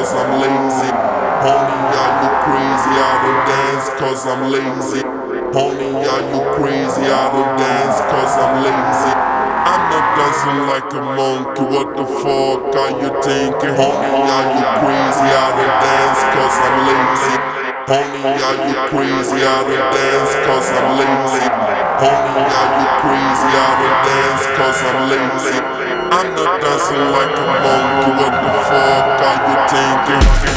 cause I'm lazy. Homie, are you crazy? I don't dance cause I'm lazy. Homie, are you crazy? I don't dance cause I'm lazy. I'm not dancing like a monkey, what the fuck are you thinking? Homie, are you crazy? I don't dance cause I'm lazy. Homie, are you crazy? I don't dance cause I'm lazy. Homie, are you crazy? I don't dance cause I'm lazy. I'm not dancing like a monkey, what the fuck are you thinking?